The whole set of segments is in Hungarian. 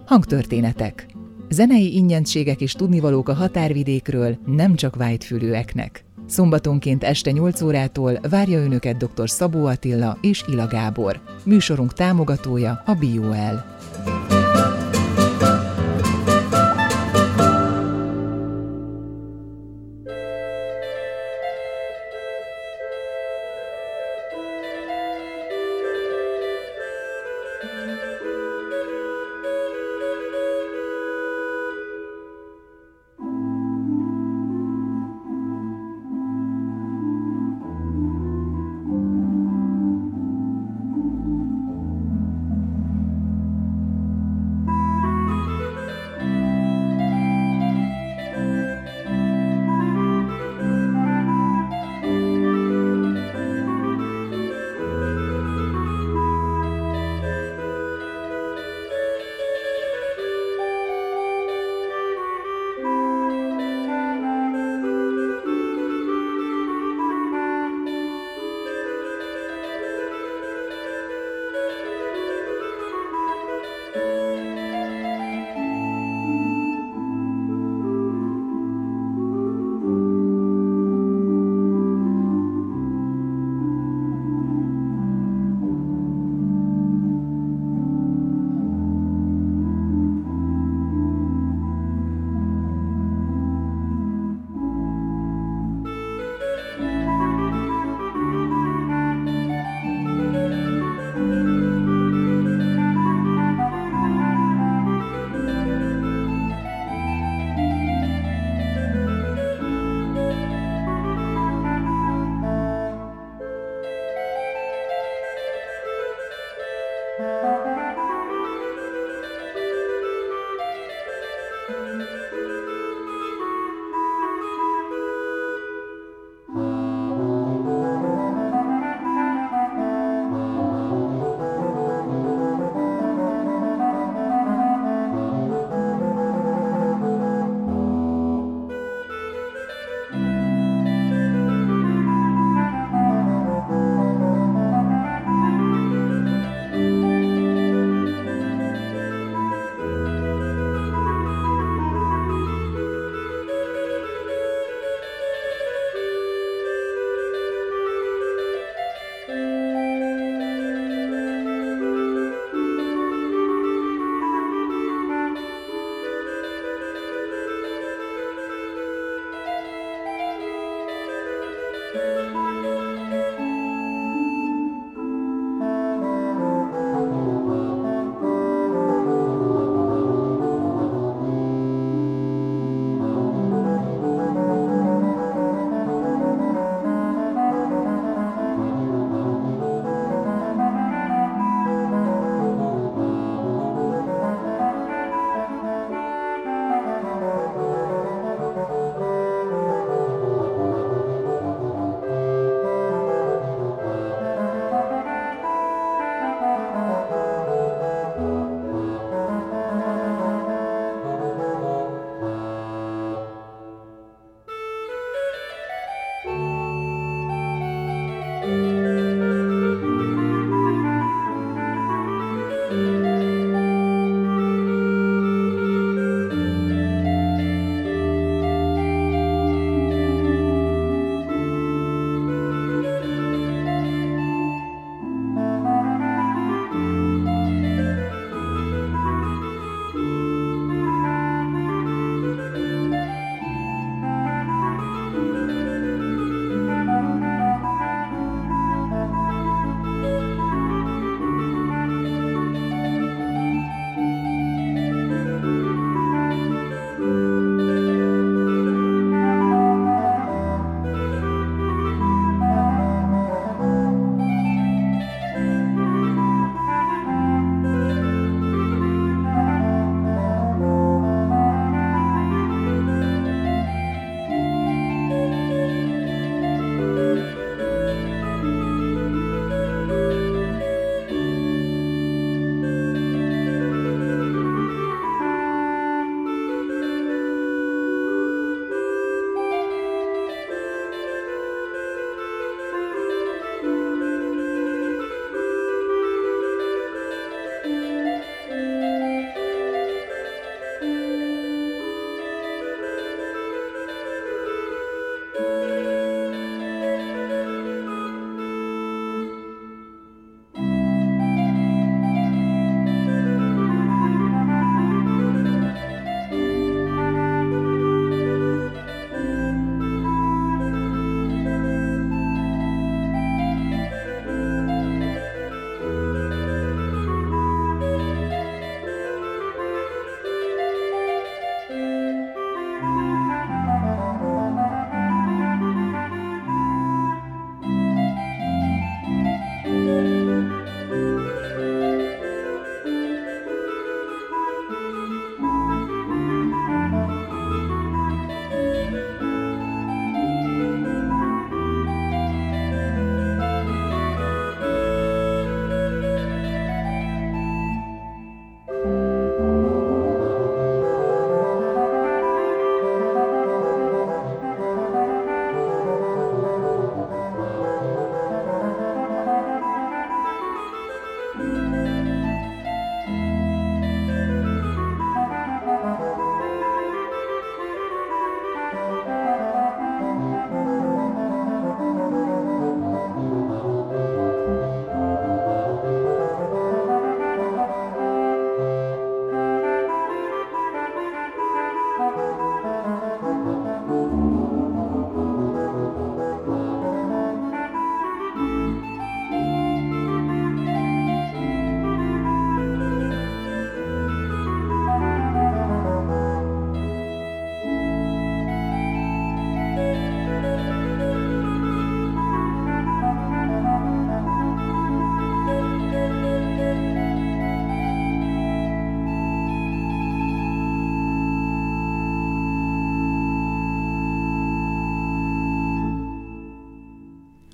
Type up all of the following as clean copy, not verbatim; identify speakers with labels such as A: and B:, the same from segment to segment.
A: Hangtörténetek. Zenei ingyenségek és tudnivalók a határvidékről, nem csak vájtfülűeknek. Szombatonként este 8 órától várja Önöket dr. Szabó Attila és Ila Gábor. Műsorunk támogatója a BioL.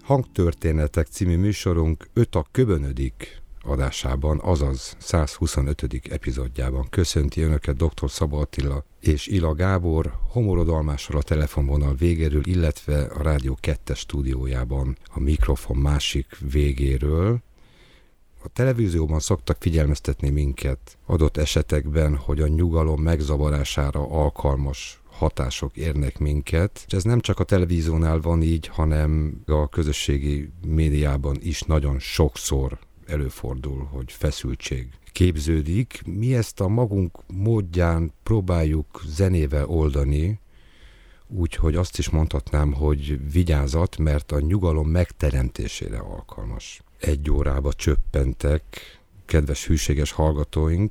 B: Hangtörténetek című műsorunk 5 a köbönödik adásában, azaz 125. epizódjában köszönti Önöket dr. Szabó Attila és Ila Gábor, homorodalmással a telefonvonal végéről, illetve a Rádió 2-es stúdiójában a mikrofon másik végéről. A televízióban szoktak figyelmeztetni minket adott esetekben, hogy a nyugalom megzavarására alkalmas hatások érnek minket. És ez nem csak a televíziónál van így, hanem a közösségi médiában is nagyon sokszor előfordul, hogy feszültség képződik. Mi ezt a magunk módján próbáljuk zenével oldani, úgyhogy azt is mondhatnám, hogy vigyázat, mert a nyugalom megteremtésére alkalmas. 1 órába csöppentek, kedves hűséges hallgatóink.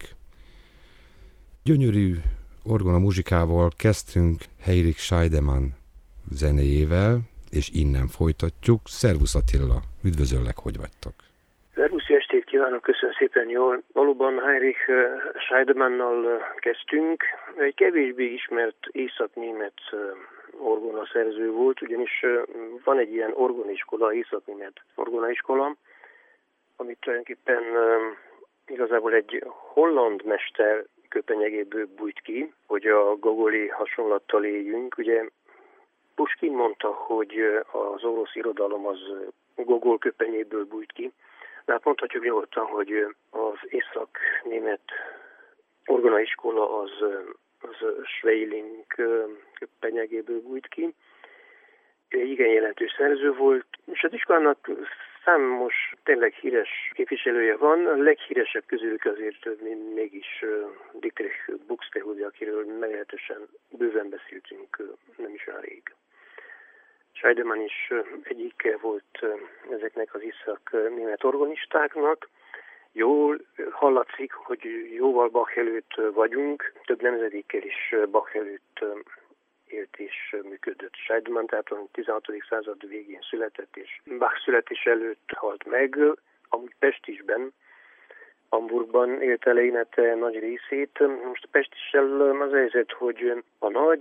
B: Gyönyörű orgona muzsikával kezdtünk Heinrich Scheidemann zenéjével, és innen folytatjuk. Szervusz Attila, üdvözöllek, hogy vagytok?
C: Szervusz, jó estét kívánok, köszönöm szépen, jól. Valóban Heinrich Scheidemannal kezdtünk. Egy kevésbé ismert észak-német orgonaszerző volt, ugyanis van egy ilyen orgoniskola, észak-német orgonaiskola, amit tulajdonképpen igazából egy holland mester köpenyegéből bújt ki, hogy a gogoli hasonlattal éljünk. Ugye Puskin mondta, hogy az orosz irodalom az Gogol köpenyéből bújt ki. De hát mondhatjuk nyugodtan, hogy az észak-német orgonaiskola az Schweilink köpenyegéből bújt ki. Egy igen jelentős szerző volt, és az iskolának számos tényleg híres képviselője van. A leghíresebb közülük azért mégis Dietrich Buxtehude, akiről meglehetősen bőven beszéltünk nem is olyan rég. Scheidemann is egyike volt ezeknek az észak-német organistáknak. Jól hallatszik, hogy jóval Bach előtt vagyunk, több nemzedékkel is Bach előtt élt és működött Scheidemann, tehát a 16. század végén született, és Bach születés előtt halt meg, amúgy Pestisben, Hamburgban élt el élete nagy részét. Most a Pestissel az helyzet, hogy a nagy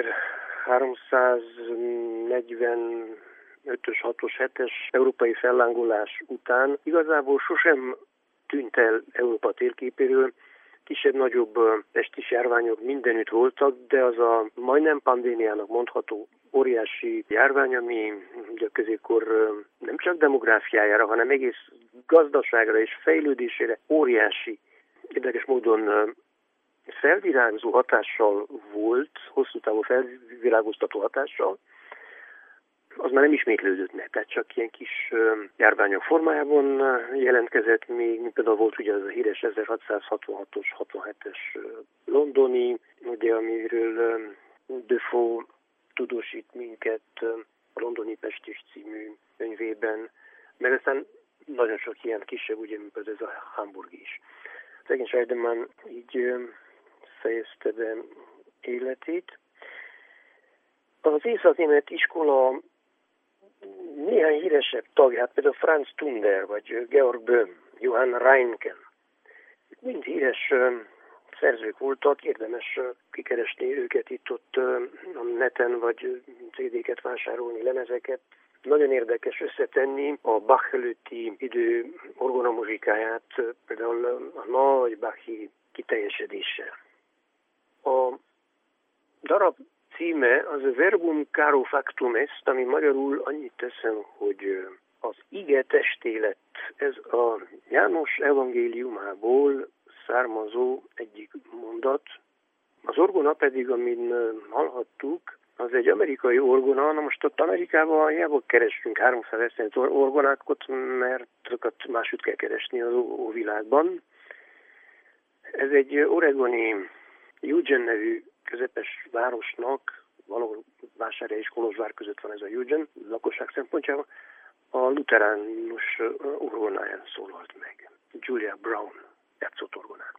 C: 1345-ös, 6-os, 7-es európai fellángolás után igazából sosem tűnt el Európa térképéről. Kisebb-nagyobb pestis járványok mindenütt voltak, de az a majdnem pandémiának mondható óriási járvány, ami ugye a középkor nem csak demográfiájára, hanem egész gazdaságra és fejlődésére óriási, érdekes módon felvirágzó hatással volt, hosszú távú felvirágoztató hatással, az már nem ismétlődött meg, tehát csak ilyen kis járványok formájában jelentkezett még, mint például volt ugye az a híres 1666-os, 67-es londoni, ugye amiről Defoe tudósít minket a Londoni Pestis című könyvében, meg aztán nagyon sok ilyen kisebb, ugye, mint például ez a hamburgi is. Szegény Scheidemann így fejezte be életét. Az észak-német iskola néhány híresebb tagját, például Franz Tunder, vagy Georg Böhm, Johann Reinken. Mind híres szerzők voltak, érdemes kikeresni őket itt-ott a neten, vagy CD-ket vásárolni, lemezeket. Nagyon érdekes összetenni a Bach előtti idő orgonamuzsikáját, például a nagy Bachi kiteljesedéssel. A darab címe az Verbum caro factum est, ami magyarul annyit teszem, hogy az ige testé lett. Ez a János evangéliumából származó egyik mondat. Az orgona pedig, amin hallhattuk, az egy amerikai orgona. Na most ott Amerikában hiába keressünk 300 esztendő orgonákat, mert azokat máshogy kell keresni az óvilágban. Ez egy oregoni Eugene nevű közepes városnak, valahol Vásárhely és Kolozsvár között van ez a Eugene, lakosság szempontjából, a luteránus orgonáján szólalt meg. Julia Brown játszott orgonán.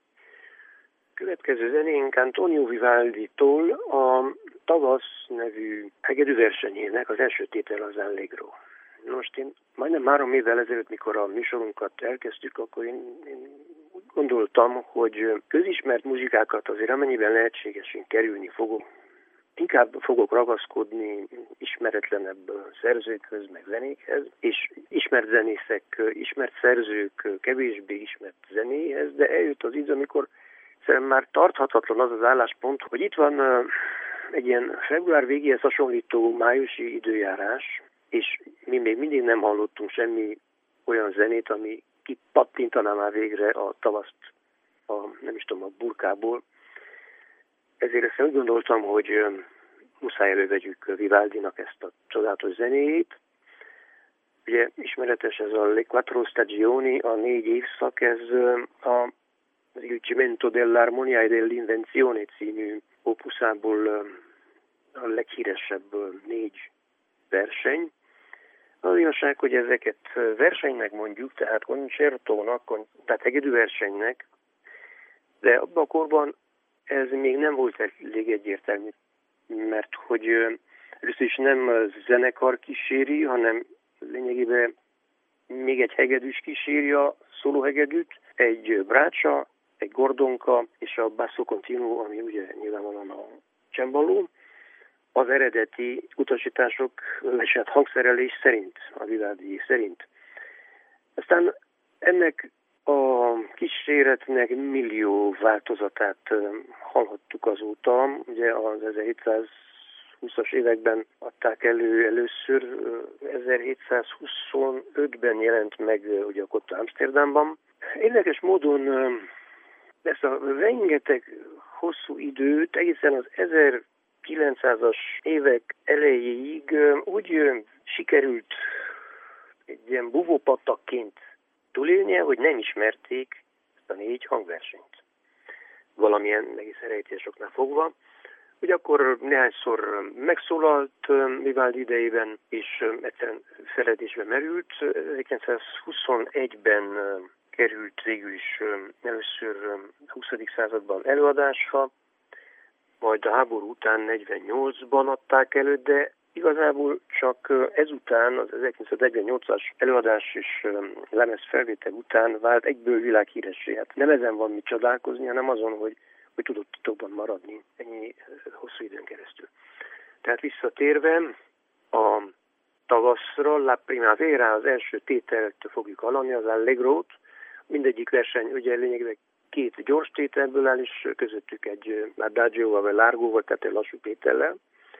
C: Következő zenénk Antonio Vivaldi-tól a Tavasz nevű hegedűversenyének az első tétel az Allegro. Most én majdnem 3 évvel ezelőtt, mikor a műsorunkat elkezdtük, akkor én úgy gondoltam, hogy közismert muzsikákat azért amennyiben lehetségesen kerülni fogom. inkább fogok ragaszkodni ismeretlenebb szerzőkhöz, meg zenékhez, és ismert zenészek, ismert szerzők kevésbé ismert zenéhez, de eljött az idő, amikor szerintem már tarthatatlan az az álláspont, hogy itt van egy ilyen február végéhez hasonlító májusi időjárás, és mi még mindig nem hallottunk semmi olyan zenét, ami kipattintaná már végre a tavaszt a burkából. Ezért ezt úgy gondoltam, hogy muszáj elővegyük Vivaldinak ezt a csodálatos zenéjét. Ugye ismeretes ez a Le Quattro Stagioni, a 4 évszak, ez a Il Cimento dell'Armonia e dell'Invenzione című opuszából a leghíresebb 4 verseny. Az igazság, hogy ezeket versenynek mondjuk, tehát koncertónak, tehát hegedűversenynek, de abban a korban ez még nem volt elég egyértelmű, mert hogy először is nem zenekar kíséri, hanem lényegében még egy hegedűs kíséri a szólóhegedűt, egy brácsa, egy gordonka és a basso continuo, ami ugye nyilvánvalóan a cemballó, az eredeti utasítások és hát hangszerelés szerint, a Vivaldi szerint. Aztán ennek a kíséretnek millió változatát hallhattuk azóta. Ugye az 1720-as években adták elő először, 1725-ben jelent meg ugye ott Amsterdamban. Érdekes módon ezt a rengeteg hosszú időt egészen az 1900-as évek elejéig úgy sikerült egy ilyen buvópatakként túlélnie, hogy nem ismerték ezt a 4 hangversenyt. Valamilyen egész rejtélyesoknál fogva. Ugye akkor néhányszor megszólalt Vivaldi idejében, és egyszerűen feledésbe merült. 1921-ben került végül is először a 20. században előadásra, majd a háború után 48-ban adták elő, de igazából csak ezután, az 1948-as előadás és lemez felvétel után vált egyből világhíressé. Hát nem ezen van mit csodálkozni, hanem azon, hogy tudott titokban maradni ennyi hosszú időn keresztül. Tehát visszatérve a tavaszra, La Primavera, az első tételt fogjuk hallani, az Allegrót. Mindegyik verseny ugye lényegében 2 gyors tételből áll, és közöttük egy Adagio vagy Largo, tehát egy lassú tétellel.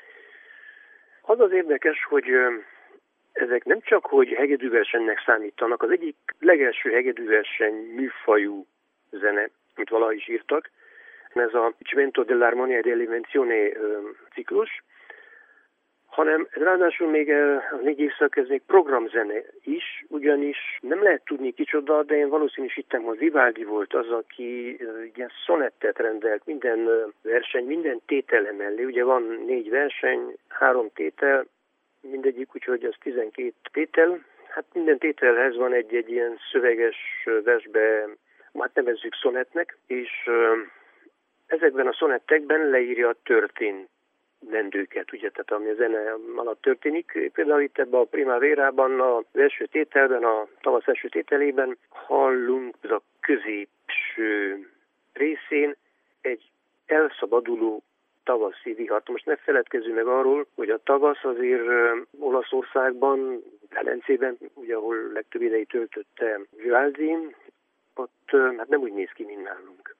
C: Az az érdekes, hogy ezek nem csak, hogy hegedűversenynek számítanak, az egyik legelső hegedűverseny műfajú zene, amit valaha is írtak, ez a Cimento dell'Armonia e dell'Invenzione ciklus, hanem ráadásul még a 4 évszak ez még programzene is, ugyanis nem lehet tudni kicsoda, de én valószínűsítem, hogy Vivaldi volt az, aki ilyen szonettet rendelt minden verseny, minden tétele mellé. Ugye van 4 verseny, 3 tétel, mindegyik, úgyhogy az 12 tétel. Hát minden tételhez van egy ilyen szöveges versbe, hát nevezzük szonetnek, és ezekben a szonettekben leírja a történendőket, ugye, tehát ami a zene alatt történik. Például itt ebben a Primavérában, az első tételben, a tavasz első tételében hallunk a középső részén egy elszabaduló tavaszi vihart. Most ne feledkezzünk meg arról, hogy a tavasz azért Olaszországban, Velencében, ugye, ahol legtöbb idejét töltötte Vivaldi, ott hát nem úgy néz ki, mint nálunk.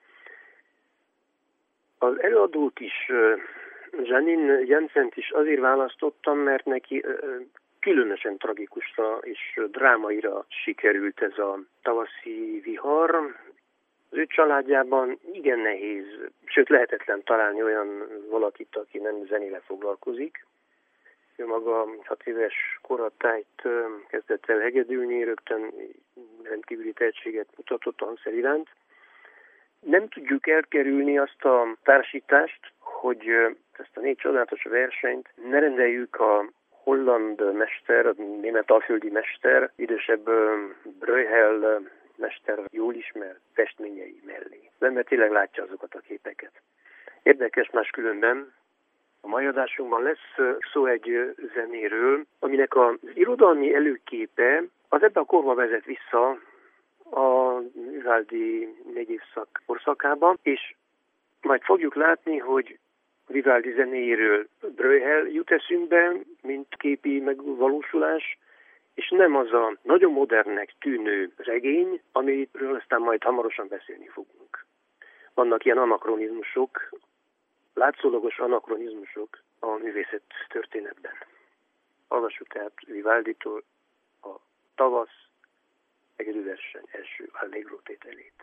C: Az előadót is, Janine Janssent is azért választottam, mert neki különösen tragikusra és drámaira sikerült ez a tavaszi vihar. Az ő családjában igen nehéz, sőt lehetetlen találni olyan valakit, aki nem zenével foglalkozik. Ő maga 6 éves koratájt kezdett el hegedülni, rögtön rendkívüli tehetséget mutatott a hangszer iránt. Nem tudjuk elkerülni azt a társítást, hogy ezt a 4 csodálatos versenyt ne rendeljük a holland mester, a német alföldi mester, idősebb Bruegel mester jól ismert festményei mellé. Az ember tényleg látja azokat a képeket. Érdekes máskülönben, a mai adásunkban lesz szó egy zenéről, aminek az irodalmi előképe az ebben a korba vezet vissza a Vivaldi 4 évszak korszakába, és majd fogjuk látni, hogy Vivaldi zenéjéről Bruegel jut eszünkbe, mint képi megvalósulás, és nem az a nagyon modernnek tűnő regény, amiről aztán majd hamarosan beszélni fogunk. Vannak ilyen anakronizmusok, látszólagos anakronizmusok a művészet történetben. Hallgassuk tehát Vivalditól a Tavasz hegedűverseny első allegro tételét.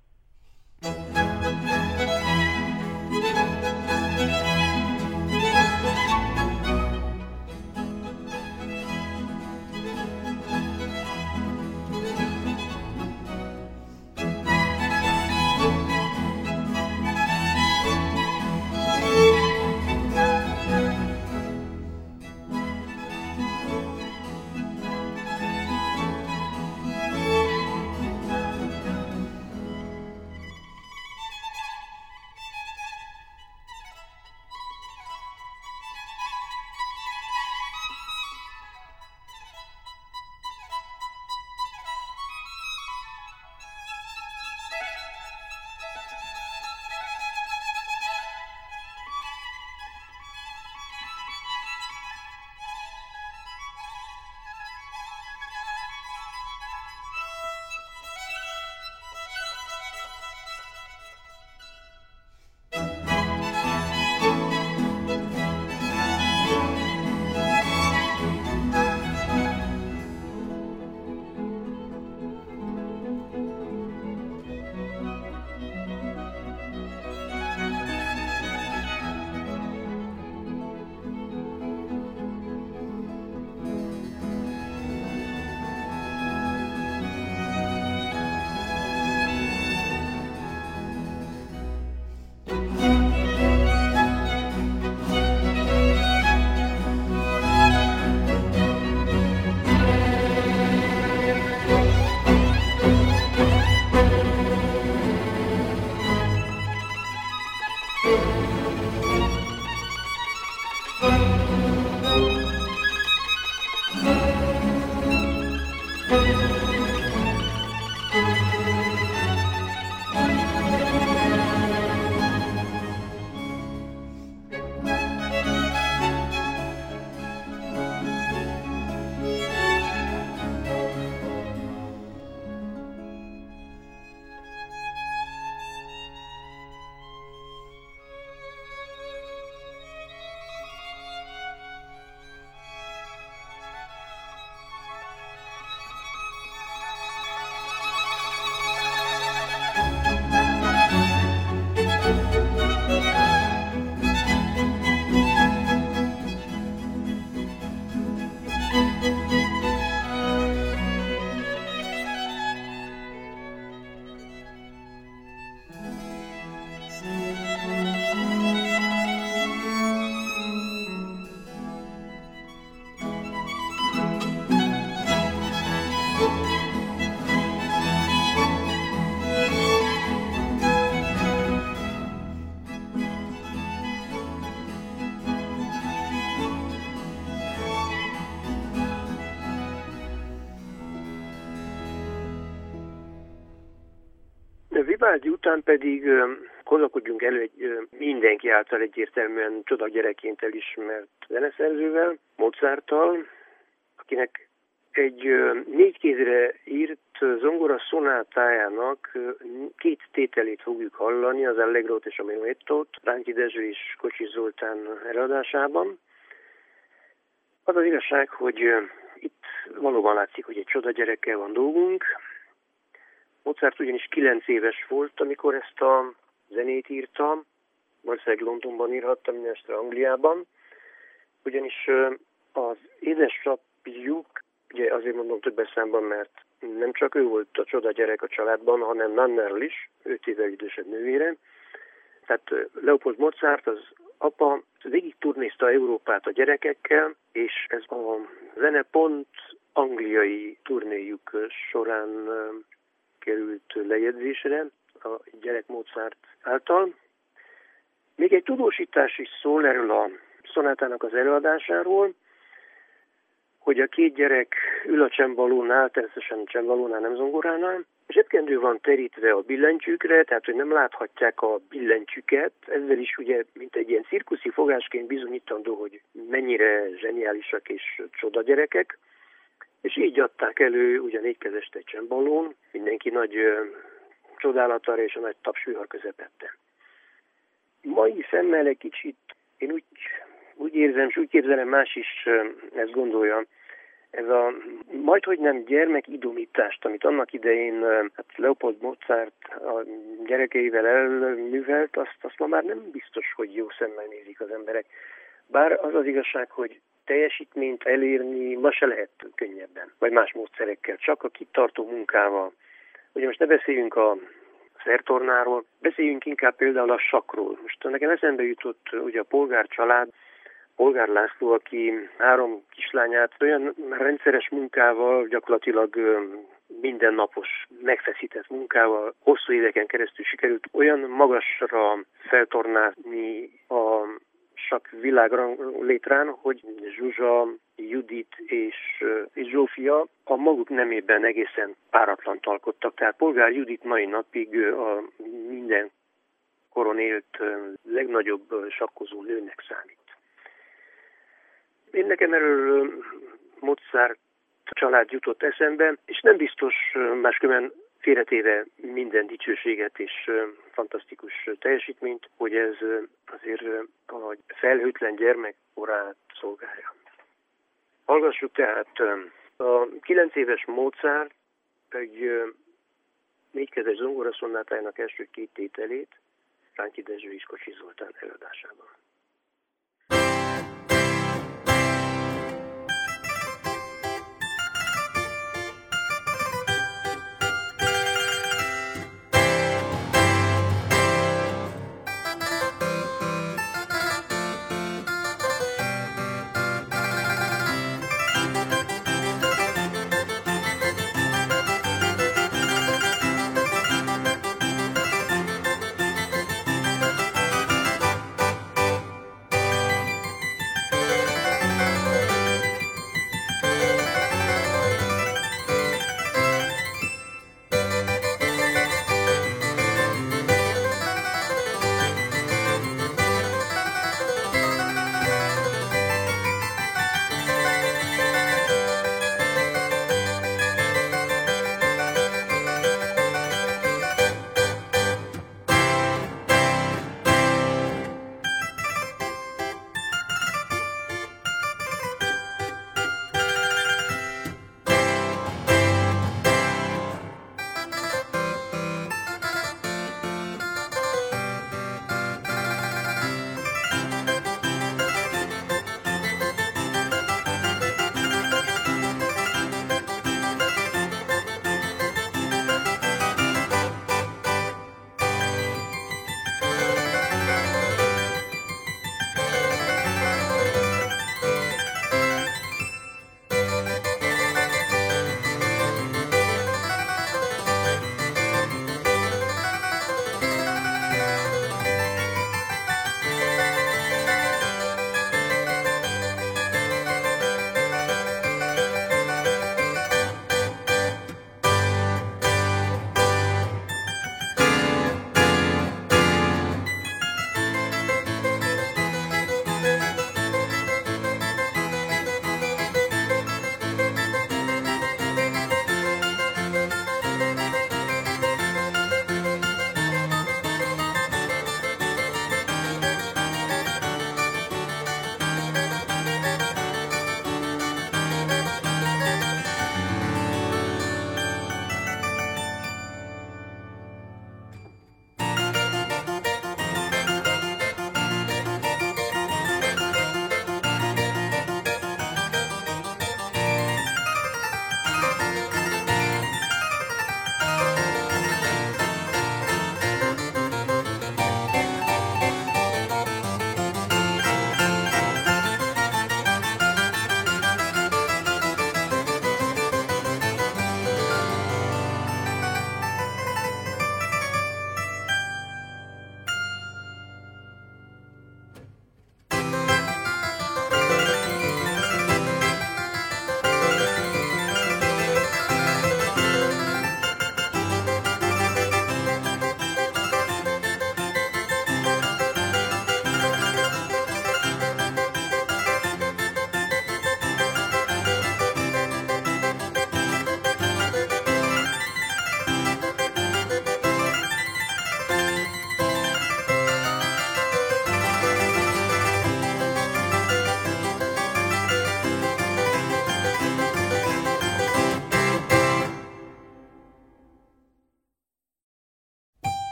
C: Vivaldi után pedig gondolkodjunk elő egy mindenki által egyértelműen csodagyerekként elismert zeneszerzővel, Mozarttal, akinek egy 4 kézre írt zongora szonátájának 2 tételét fogjuk hallani, az Allegrót és a Menuettót, Ránki Dezső és Kocsis Zoltán előadásában. Az az igazság, hogy itt valóban látszik, hogy egy csodagyerekkel van dolgunk. Mozart ugyanis 9 éves volt, amikor ezt a zenét írta, valószínűleg Londonban írhatta, mindenesetre Angliában, ugyanis az édesapjuk, ugye azért mondom többes számban, mert nem csak ő volt a csoda gyerek a családban, hanem Nannerl is, 5 évvel idősebb nővére. Tehát Leopold Mozart, az apa végig turnézta Európát a gyerekekkel, és ez a zene pont angliai turnéjuk során került lejegyzésre a gyerek Mozart által. Még egy tudósítás is szól erről a szonátának az előadásáról, hogy a két gyerek ül a csembalónál, természetesen csembalónál, nem zongoránál, zsebkendő van terítve a billentyűkre, tehát hogy nem láthatják a billentyűket, ezzel is ugye, mint egy ilyen cirkuszi fogásként bizonyítandó, hogy mennyire zseniálisak és csoda gyerekek, és így adták elő ugye 4 kezest egy csembalón, mindenki nagy csodálatára és a nagy tapsvihar közepette. Mai szemmel egy kicsit, én úgy érzem, és úgy képzelem, más is ezt gondolja, ez a majdhogy nem gyermekidomítást, amit annak idején Leopold Mozart a gyerekeivel elművelt, azt ma már nem biztos, hogy jó szemmel nézik az emberek. Bár az az igazság, hogy teljesítményt elérni ma se lehet könnyebben, vagy más módszerekkel, csak a kitartó munkával. Ugye most ne beszéljünk a szertornáról, beszéljünk inkább például a sakkról. Most nekem eszembe jutott ugye a Polgár család, Polgár László, aki 3 kislányát olyan rendszeres munkával, gyakorlatilag mindennapos, megfeszített munkával hosszú éveken keresztül sikerült olyan magasra feltornázni a sakk világrang létrán, hogy Zsuzsa, Judit és Zsófia a maguk nemében egészen páratlant alkottak. Tehát Polgár Judit mai napig a minden koron élt legnagyobb sakkozó nőnek számít. Én nekem erről Mozart család jutott eszembe, és nem biztos máskülönben félretéve minden dicsőséget és fantasztikus teljesítményt, hogy ez azért a felhőtlen gyermekkorát szolgálja. Hallgassuk tehát a 9 éves Mozart egy 4 kezes zongoraszonátájának első 2 tételét Ránki Dezső és Kocsis Zoltán előadásában.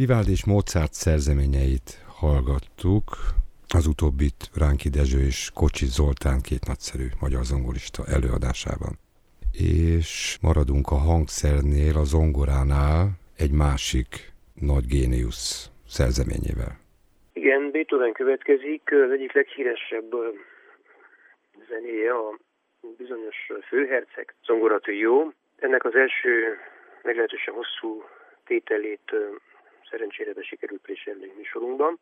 B: Vivaldi és Mozart szerzeményeit hallgattuk, az utóbbit Ránki Dezső és Kocsis Zoltán, két nagyszerű magyar zongorista előadásában. És maradunk a hangszernél, a zongoránál egy másik nagy géniusz szerzeményével.
C: Igen, Beethoven következik, az egyik leghíresebb zenéje a bizonyos főherceg zongoratrió. Ennek az első meglehetősen hosszú tételét szerencsére be sikerült préselni műsorunkban.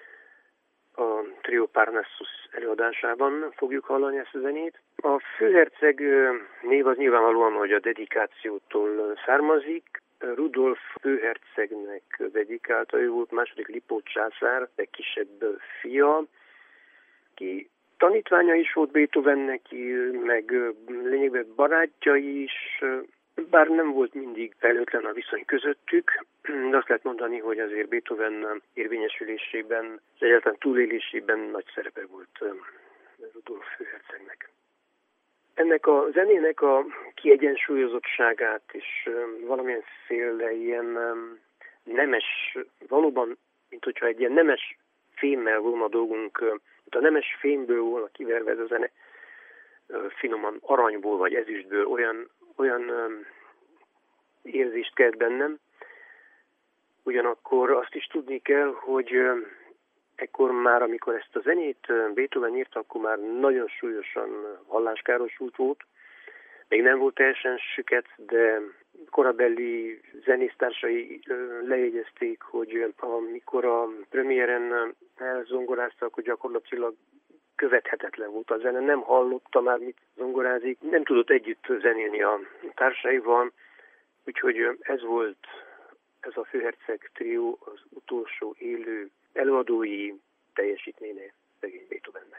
C: A Trio Parnassus előadásában fogjuk hallani ezt a zenét. A főherceg név az nyilvánvalóan, hogy a dedikációtól származik. Rudolf főhercegnek dedikálta, ő volt második Lipót császár legkisebb fia, ki tanítványa is volt Beethovennek, meg lényegben barátja is, bár nem volt mindig felhőtlen a viszony közöttük, de azt lehet mondani, hogy azért Beethoven érvényesülésében, és egyáltalán túlélésében nagy szerepe volt Rudolf főhercegnek. Ennek a zenének a kiegyensúlyozottságát és valamilyenféle ilyen nemes, valóban, mint hogyha egy ilyen nemes fémmel volna dolgunk, mint a nemes fémből volna kiverve ez a zene, finoman aranyból vagy ezüstből olyan érzést kelt bennem. Ugyanakkor azt is tudni kell, hogy ekkor már, amikor ezt a zenét Beethoven írta, akkor már nagyon súlyosan halláskárosult volt. Még nem volt teljesen süket, de korabeli zenésztársai lejegyezték, hogy amikor a premiéren elzongorázta, akkor gyakorlatilag követhetetlen volt a zene. Nem hallotta már, mit zongorázik, nem tudott együtt zenélni a társaival, úgyhogy ez volt ez a főherceg trió az utolsó élő előadói teljesítménye szegény Beethovennek.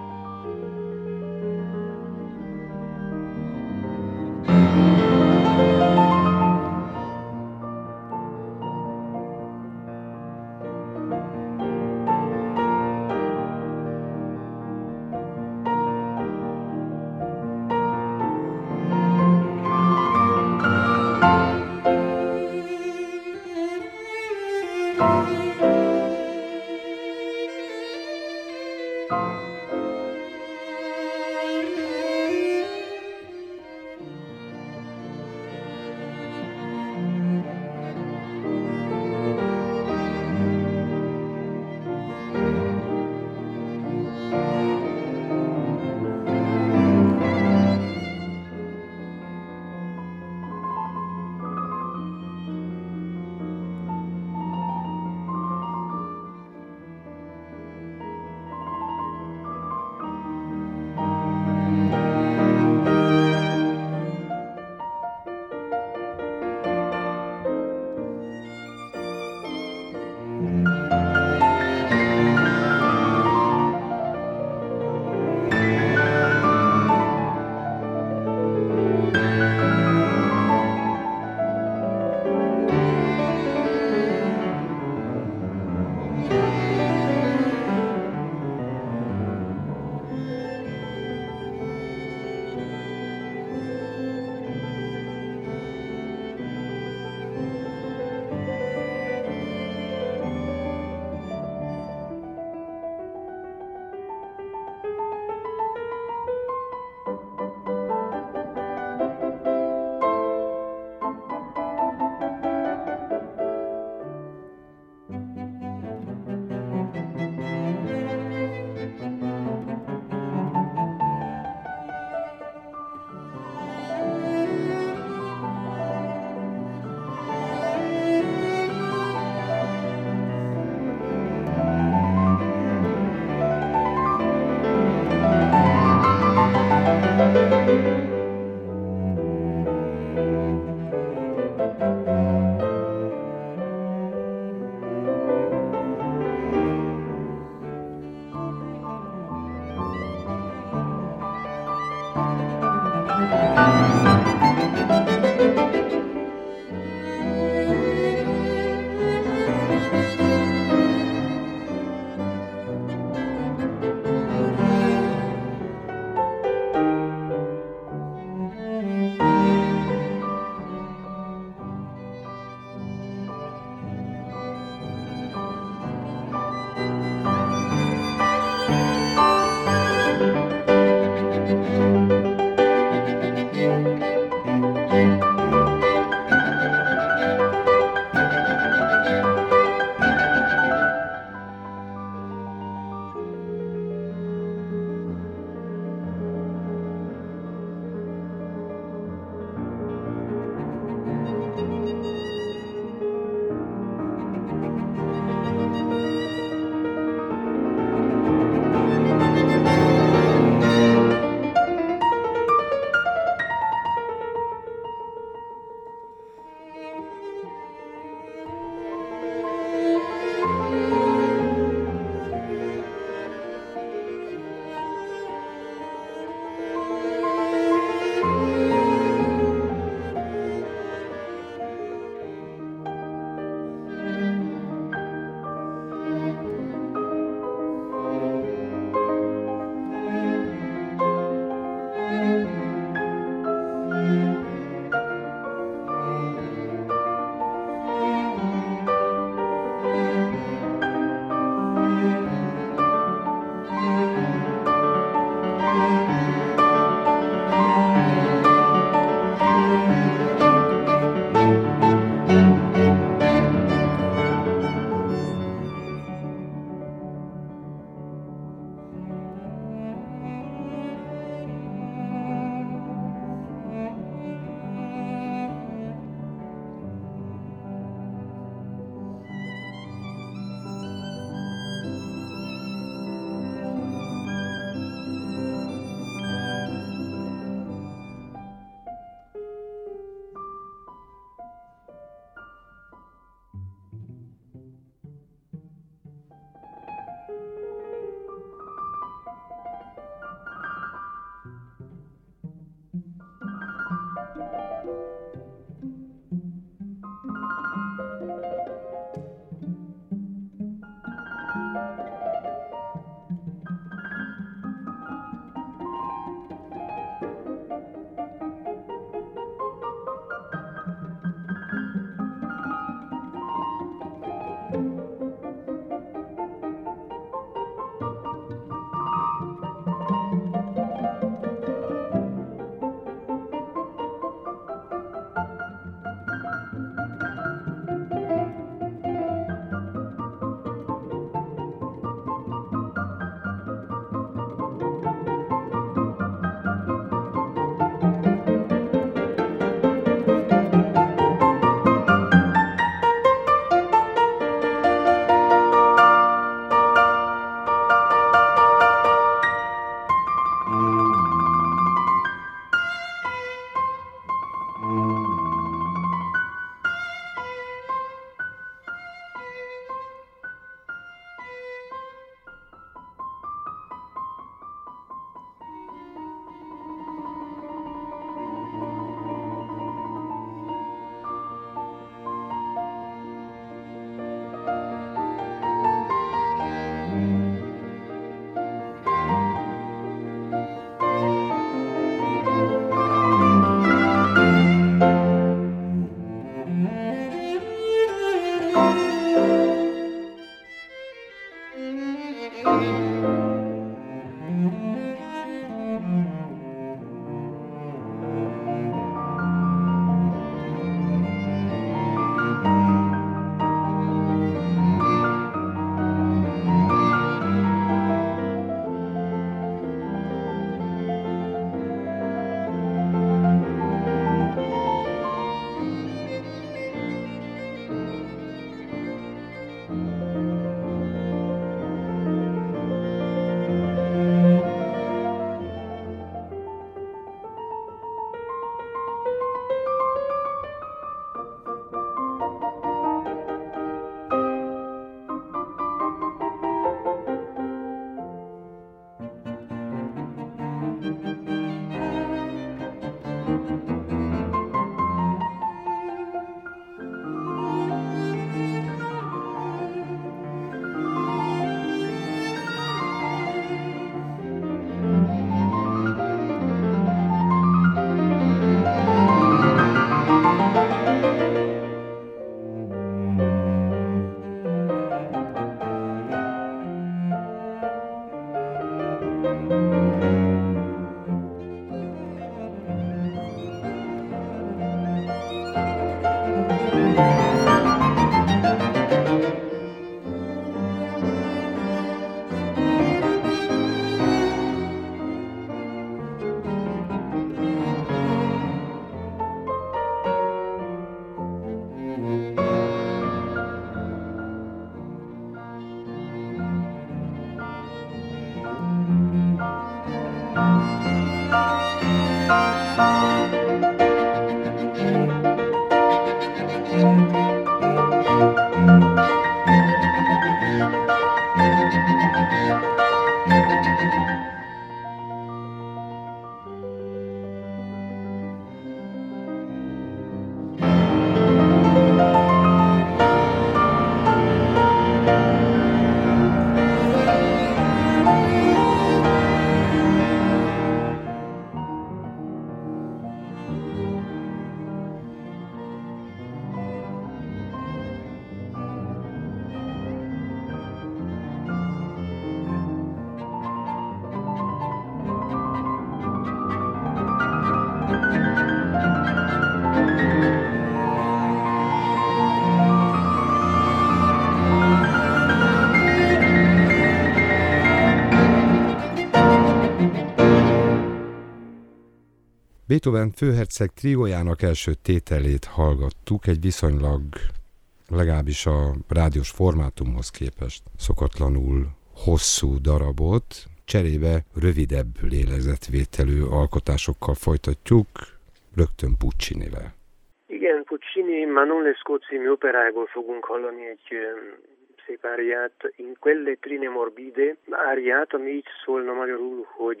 B: Beethoven főherceg triójának első tételét hallgattuk, egy viszonylag, legalábbis a rádiós formátumhoz képest szokatlanul hosszú darabot, cserébe rövidebb lélegzetvételű alkotásokkal folytatjuk, rögtön Puccinivel.
C: Igen, Puccini Manon Lescaut című operájából fogunk hallani egy szép áriát, In quelle trine morbide, áriát, ami így szólna magyarul, hogy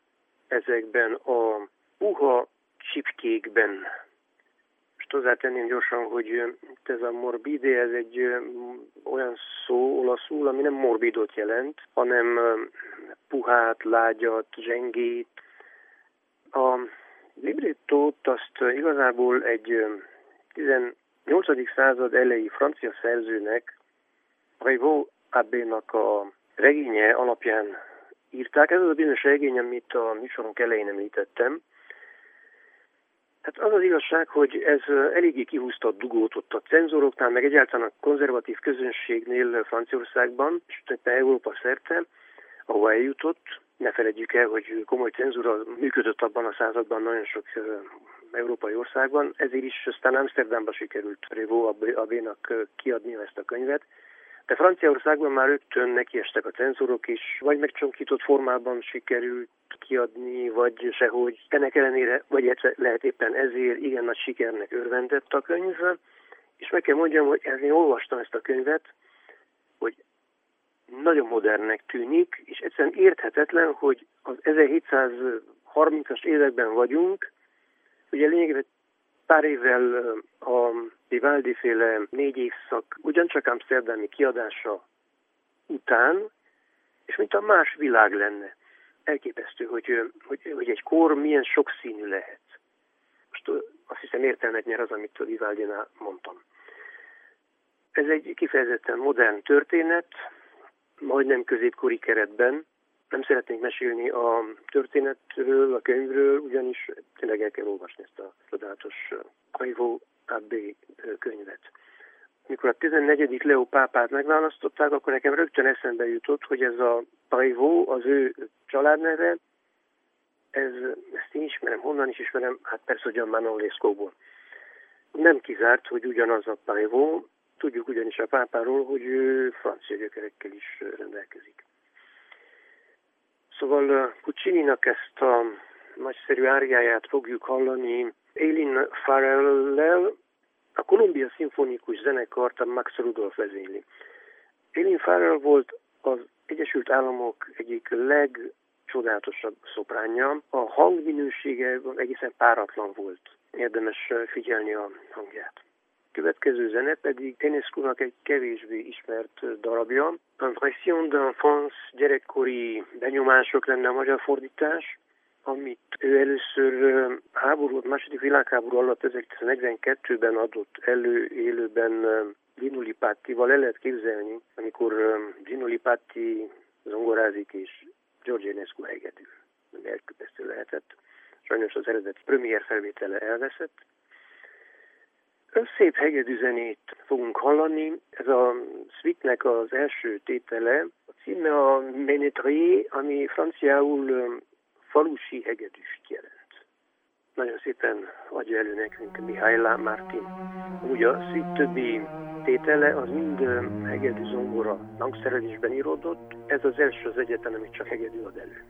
C: ezekben a puha csipkékben. Most hozzátenném gyorsan, hogy ez a morbide, ez egy olyan szó olaszul, ami nem morbidot jelent, hanem puhát, lágyat, zsengét. A librettót azt igazából egy 18. század elejé francia szerzőnek, Prévost Abbé-nak a regénye alapján írták. Ez az a bizonyos regény, amit a műsorunk elején említettem. Hát az az igazság, hogy ez eléggé kihúzta a dugót ott a cenzoroknál, meg egyáltalán a konzervatív közönségnél Franciaországban, és Európa szerte, ahova eljutott. Ne feledjük el, hogy komoly cenzúra működött abban a században nagyon sok európai országban, ezért is aztán Amsterdamban sikerült Prévost Abbé-nak kiadnia ezt a könyvet. De Franciaországban már rögtön nekiestek a cenzorok is, vagy megcsonkított formában sikerült kiadni, vagy sehogy. Ennek ellenére, vagy lehet éppen ezért igen nagy sikernek örvendett a könyv, és meg kell mondjam, hogy én olvastam ezt a könyvet, hogy nagyon modernnek tűnik, és egyszerűen érthetetlen, hogy az 1730-as években vagyunk, ugye lényegében pár évvel a Vivaldi-féle 4 évszak ugyancsak amszterdami kiadása után, és mint a más világ lenne. Elképesztő, hogy egy kor milyen sokszínű lehet. Most azt hiszem értelmet nyer az, amit a Vivaldinál mondtam. Ez egy kifejezetten modern történet, majdnem középkori keretben. Nem szeretnénk mesélni a történetről, a könyvről, ugyanis tényleg el kell olvasni ezt a csodálatos Prévost Abbé könyvet. Mikor a 14. Leo pápát megválasztották, akkor nekem rögtön eszembe jutott, hogy ez a Prévost, az ő családneve, ezt én ismerem, honnan is ismerem, hát persze, hogy a Manon Lescautból. Nem kizárt, hogy ugyanaz a Prévost, tudjuk ugyanis a pápáról, hogy ő francia gyökerekkel is rendelkezik. Szóval Puccininak ezt a nagyszerű áriáját fogjuk hallani Eileen Farrell-lel, a Columbia Szimfonikus Zenekart a Max Rudolph vezényli. Eileen Farrell volt az Egyesült Államok egyik legcsodálatosabb szopránja. A hangminősége egészen páratlan volt. Érdemes figyelni a hangját. Következő zene pedig Enescu-nak egy kevésbé ismert darabja. Impression d'enfance, gyerekkori benyomások lenne a magyar fordítás, amit ő először második világháború alatt 1942-ben adott elő élőben Gino Lipattival. El lehet képzelni, amikor Gino Lipatti zongorázik és George Enescu hegedül. Elképesztő lehetett. Sajnos az eredeti premier felvétele elveszett. Szép hegedűzenét fogunk hallani. Ez a suite-nek az első tétele. A címe a Ménétrier, ami franciául falusi hegedűst jelent. Nagyon szépen adja elő nekünk Mihály Martin. Úgy a suite többi tétele az mind hegedű zongora hangszerelésben íródott. Ez az első, az egyetlen, amit csak hegedű ad elő.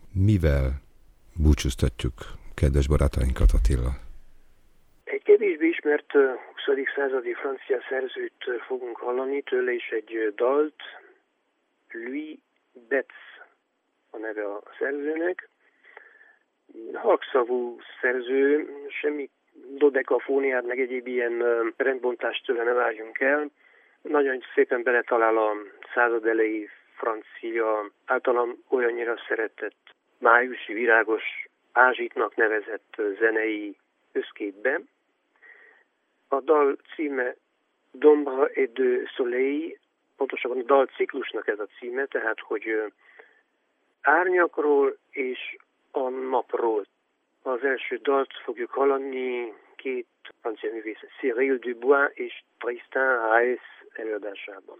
B: mivel búcsúztatjuk kedves barátainkat, Attila?
C: Egy kevésbé ismert 20. századi francia szerzőt fogunk hallani, tőle is egy dalt. Louis Betz a neve a szerzőnek. Halkszavú szerző, semmi dodekafóniát, meg egyéb ilyen rendbontást tőle ne várjunk el. Nagyon szépen beletalál a század elejé francia, általam olyannyira szeretett, májusi, virágos, ázsitnak nevezett zenei összképbe. A dal címe D'ombre et de soleil, pontosabban a dal ciklusnak ez a címe, tehát hogy árnyakról és a napról. Az első dalt fogjuk hallani két francia művész, Cyril Dubois és Tristan Raes előadásában.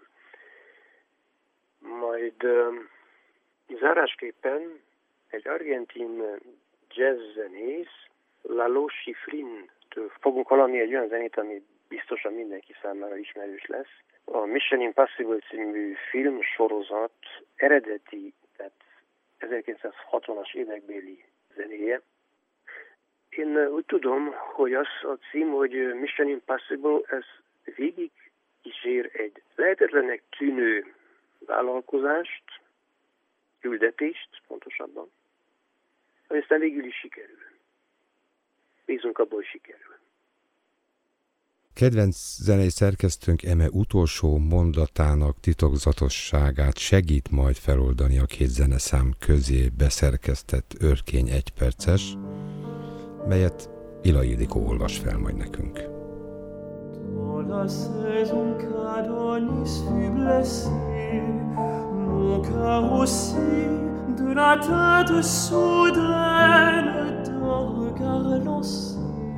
C: Majd zárásképpen egy argentin jazzzenész, Lalo Schifrin-től fogunk hallani egy olyan zenét, ami biztosan mindenki számára ismerős lesz. A Mission Impossible című filmsorozat eredeti, tehát 1960-as évekbéli zenéje. Én úgy tudom, hogy az a cím, hogy Mission Impossible, ez végig kísér egy lehetetlennek tűnő vállalkozást, küldetést pontosabban, ami aztán végül is sikerül. Bízunk abból, hogy sikerül.
B: Kedvenc zenei szerkesztőnk eme utolsó mondatának titokzatosságát segít majd feloldani a két zeneszám közé beszerkesztett Örkény egyperces, melyet Ila Ildikó olvas fel majd nekünk.
D: La saison qu'Adonis fut blessé, mon cœur aussi, de la teinte soudaine d'un regard lancé.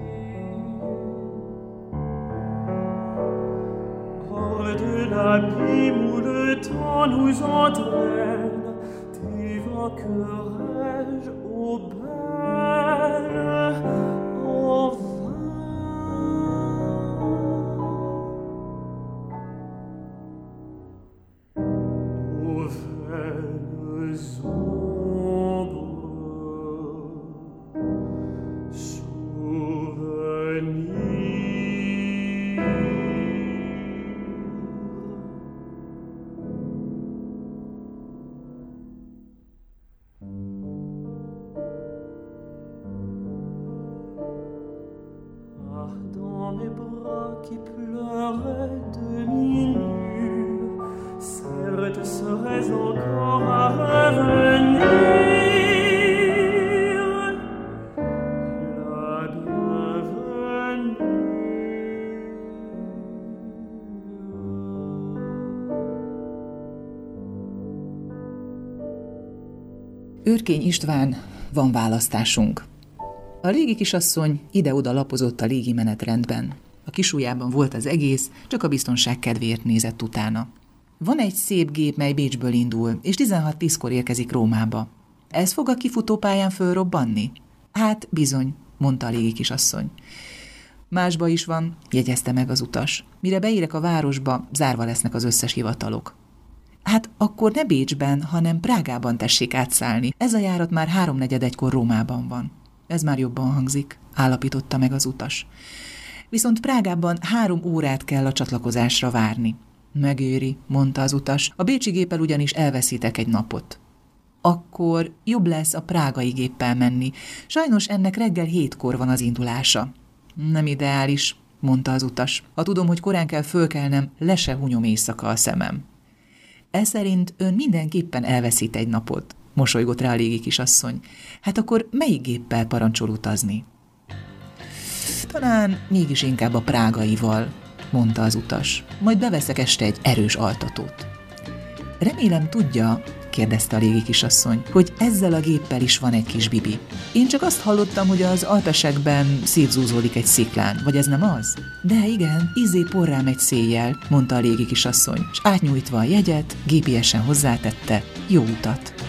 D: Hors de l'abîme où le temps nous entraîne, t'évoquerai-je, ô belle, en vain. Qui pleurait demi-nu, certes serais encore à revenir. La bienvenue.
A: Őrkény István, van választásunk. A légi kisasszony ide-oda lapozott a légi menetrendben. A kisujjában volt az egész, csak a biztonság kedvéért nézett utána. Van egy szép gép, mely Bécsből indul, és 16:10-kor érkezik Rómába. Ez fog a kifutópályán fölrobbanni? Hát bizony, mondta a légi kisasszony. Másba is van, jegyezte meg az utas. Mire beérek a városba, zárva lesznek az összes hivatalok. Hát akkor ne Bécsben, hanem Prágában tessék átszállni. Ez a járat már 3:45-kor Rómában van. Ez már jobban hangzik, állapította meg az utas. Viszont Prágában 3 órát kell a csatlakozásra várni. Megéri, mondta az utas, a bécsi géppel ugyanis elveszítek egy napot. Akkor jobb lesz a prágai géppel menni. Sajnos ennek reggel 7-kor van az indulása. Nem ideális, mondta az utas. Ha tudom, hogy korán kell fölkelnem, le se hunyom éjszaka a szemem. Ez szerint ön mindenképpen elveszít egy napot, mosolygott rá a légi kisasszony. Hát akkor melyik géppel parancsol utazni? Talán mégis inkább a prágaival, mondta az utas. Majd beveszek este egy erős altatót. Remélem tudja, kérdezte a légi kisasszony, hogy ezzel a géppel is van egy kis bibi. Én csak azt hallottam, hogy az Alpesekben szétzúzódik egy sziklán, vagy ez nem az? De igen, izzé porrá megy széjjel, mondta a légi kisasszony, és átnyújtva a jegyet, gépiesen hozzátette, jó utat.